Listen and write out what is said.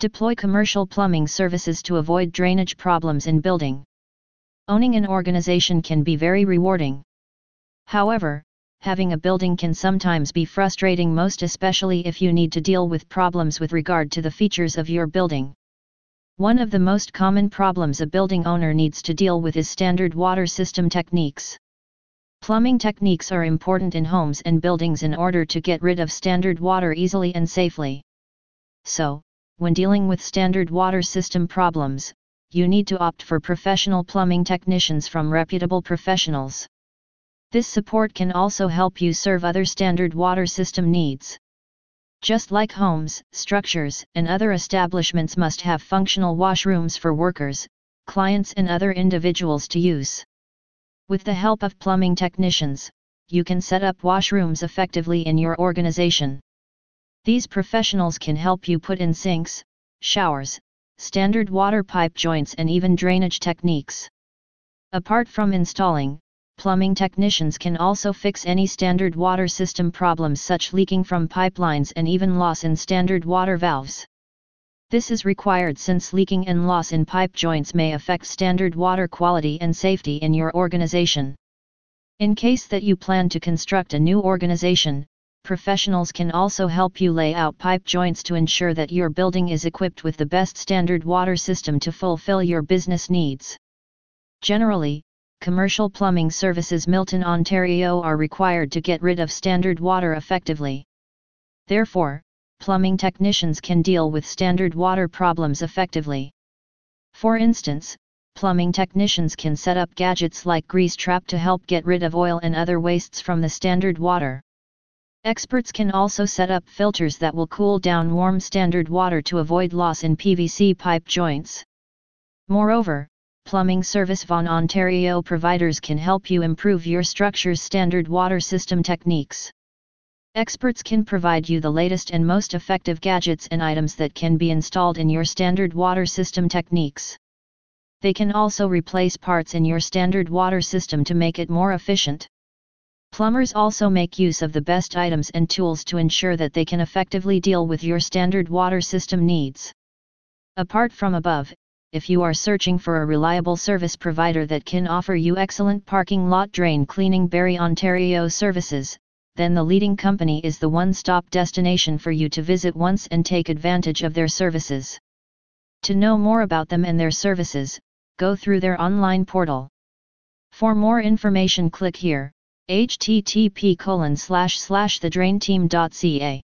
Deploy commercial plumbing services to avoid drainage problems in building. Owning an organization can be very rewarding. However, having a building can sometimes be frustrating, most especially if you need to deal with problems with regard to the features of your building. One of the most common problems a building owner needs to deal with is standard water system techniques. Plumbing techniques are important in homes and buildings in order to get rid of standard water easily and safely. So, when dealing with standard water system problems, you need to opt for professional plumbing technicians from reputable professionals. This support can also help you serve other standard water system needs. Just like homes, structures, and other establishments must have functional washrooms for workers, clients, and other individuals to use. With the help of plumbing technicians, you can set up washrooms effectively in your organization. These professionals can help you put in sinks, showers, standard water pipe joints, and even drainage techniques. Apart from installing, plumbing technicians can also fix any standard water system problems such leaking from pipelines and even loss in standard water valves. This is required since leaking and loss in pipe joints may affect standard water quality and safety in your organization. In case that you plan to construct a new organization, professionals can also help you lay out pipe joints to ensure that your building is equipped with the best standard water system to fulfill your business needs. Generally, commercial plumbing services Milton, Ontario are required to get rid of standard water effectively. Therefore, plumbing technicians can deal with standard water problems effectively. For instance, plumbing technicians can set up gadgets like grease trap to help get rid of oil and other wastes from the standard water. Experts can also set up filters that will cool down warm standard water to avoid loss in PVC pipe joints. Moreover, plumbing service Vaughan, Ontario providers can help you improve your structure's standard water system techniques. Experts can provide you the latest and most effective gadgets and items that can be installed in your standard water system techniques. They can also replace parts in your standard water system to make it more efficient. Plumbers also make use of the best items and tools to ensure that they can effectively deal with your standard water system needs. Apart from above, if you are searching for a reliable service provider that can offer you excellent parking lot drain cleaning Barrie, Ontario services, then the leading company is the one-stop destination for you to visit once and take advantage of their services. To know more about them and their services, go through their online portal. For more information, click here. http://thedrainteam.ca